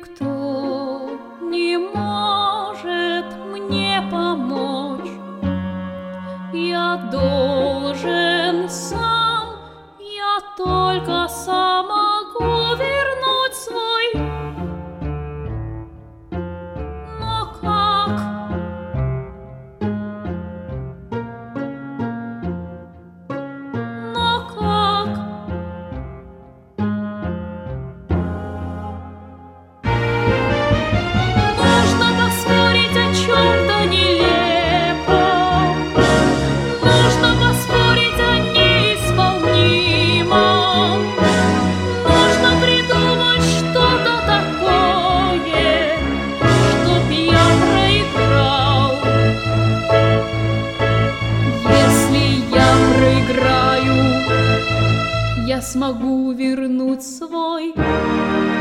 Никто не может мне помочь. Я должен сам, я только сам могу вернуть свой. Но как? Но как? Нужно поспорить о чем-то нелепом, нужно поспорить о неисполнимом, нужно придумать что-то такое, чтоб я проиграл. Если я проиграю, я смогу вернуть свой.